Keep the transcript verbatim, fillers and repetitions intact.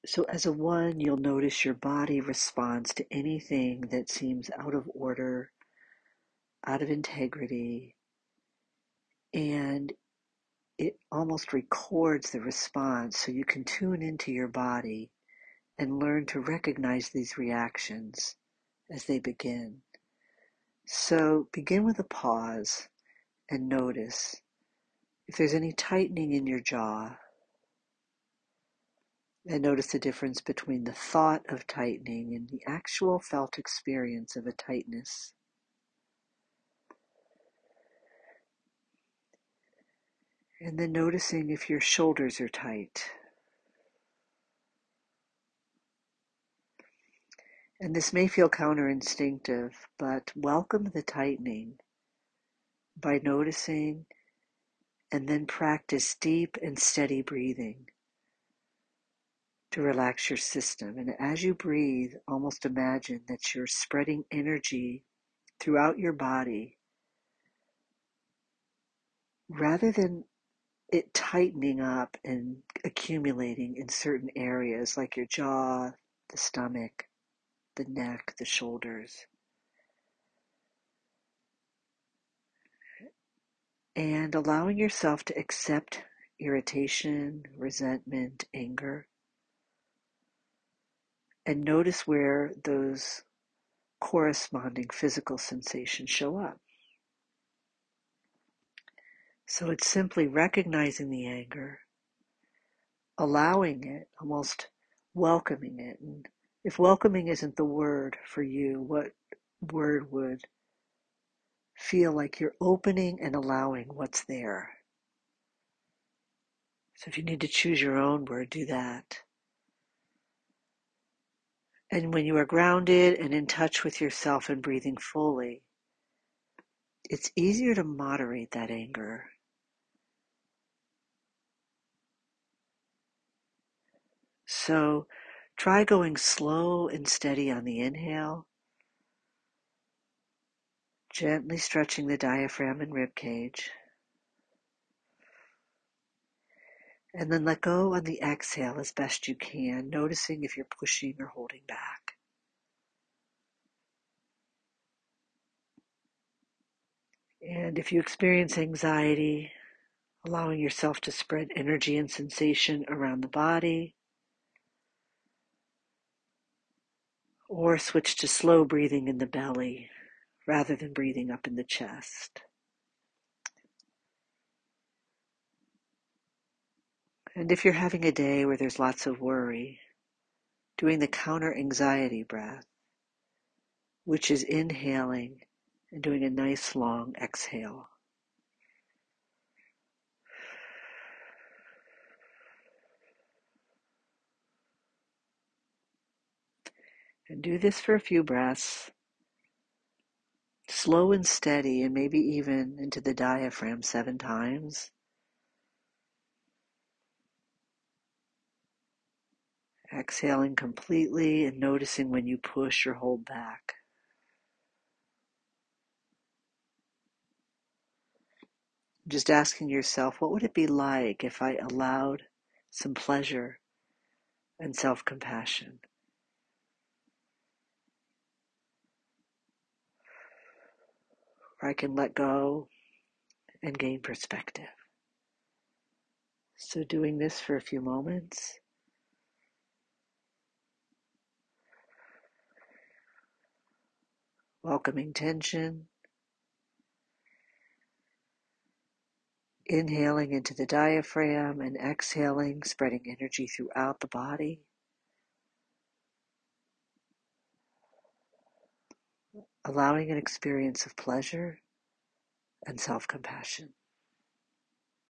So as a one, you'll notice your body responds to anything that seems out of order, out of integrity, and it almost records the response so you can tune into your body and learn to recognize these reactions as they begin. So begin with a pause and notice if there's any tightening in your jaw, and notice the difference between the thought of tightening and the actual felt experience of a tightness. And then noticing if your shoulders are tight. And this may feel counterinstinctive, but welcome the tightening by noticing, and then practice deep and steady breathing to relax your system. And as you breathe, almost imagine that you're spreading energy throughout your body rather than it tightening up and accumulating in certain areas like your jaw, the stomach, the neck, the shoulders. And allowing yourself to accept irritation, resentment, anger, and notice where those corresponding physical sensations show up. So it's simply recognizing the anger, allowing it, almost welcoming it. And if welcoming isn't the word for you, what word would feel like you're opening and allowing what's there? So if you need to choose your own word, do that. And when you are grounded and in touch with yourself and breathing fully, it's easier to moderate that anger. So try going slow and steady on the inhale, gently stretching the diaphragm and rib cage. And then let go on the exhale as best you can, noticing if you're pushing or holding back. And if you experience anxiety, allowing yourself to spread energy and sensation around the body, or switch to slow breathing in the belly rather than breathing up in the chest. And if you're having a day where there's lots of worry, doing the counter-anxiety breath, which is inhaling and doing a nice long exhale. And do this for a few breaths, slow and steady, and maybe even into the diaphragm seven times. Exhaling completely and noticing when you push or hold back. Just asking yourself, what would it be like if I allowed some pleasure and self-compassion? Where I can let go and gain perspective. So doing this for a few moments. Welcoming tension. Inhaling into the diaphragm and exhaling, spreading energy throughout the body. Allowing an experience of pleasure and self-compassion.